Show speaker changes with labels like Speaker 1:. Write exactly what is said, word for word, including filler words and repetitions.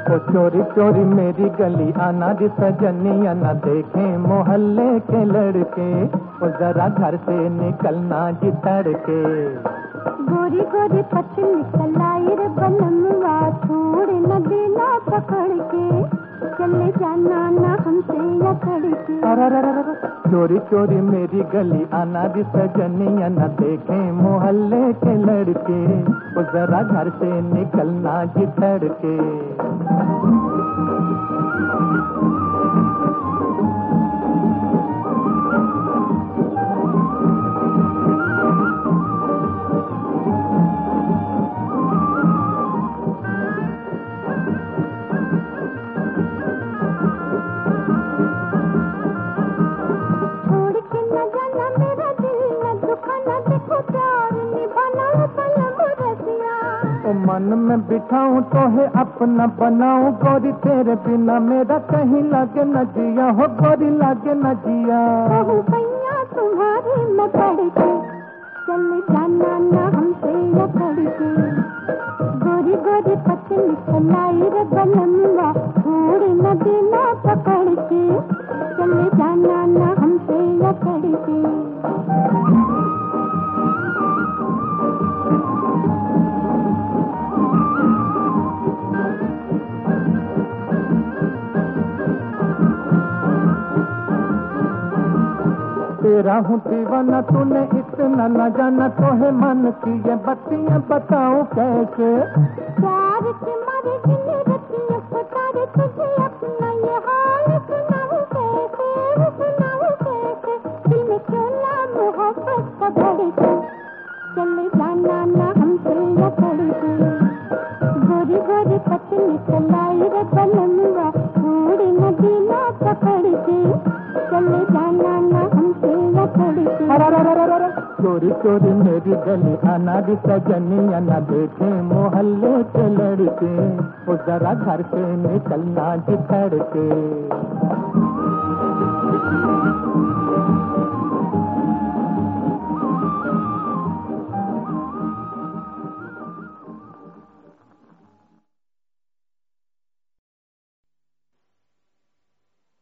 Speaker 1: ओ चोरी चोरी मेरी गली आना दी सजनिया, न देखे मोहल्ले के लड़के, ओ जरा घर से निकलना जी तड़के।
Speaker 2: गोरी गोरी पतली कलाई रे बलमवा, छोड़ न देना पकड़ के, चले जाना ना हमसे अकड़ के।
Speaker 1: चोरी चोरी मेरी गली आना दी सजनिया, न देखे मोहल्ले के लड़के, ओ जरा घर से निकलना जी तड़के। मन में बिठाऊं तो है अपना बनाऊं, गोरी तेरे बिना मेरा कहीं लगे न जिया, हो गोरी लगे न जिया।
Speaker 2: भैया तुम्हारी मैं पड़ के, चल जाना ना हमसे अकड़ के। गोरी गोरी पतली कलाई रे बलमवा, छोड़ न देना पकड़ के, चल जाना ना हमसे अकड़ के।
Speaker 1: तेरा हूँ दीवाना, तूने इतना न जाना, तो है मन की ये बत्तियाँ बताऊँ कैसे।
Speaker 2: प्यार की मारे दिल रतियों को तारे, तुझे अपना ये हाल सुनाऊँ कैसे, सुनाऊँ कैसे। दिल में क्यों ना मोहब्बत का भड़के, चले जाना ना हमसे अकड़ के। गोरी गोरी पतली कलाई रे बलमवा, छोड़ न देना पकड़ के, चले जाना ना हमसे अकड़ के।
Speaker 1: चोरी चोरी मेरी गली आना दी सजनिया, न देखे मोहल्ले के लड़के, ओ जरा घर से निकलना जी तड़के।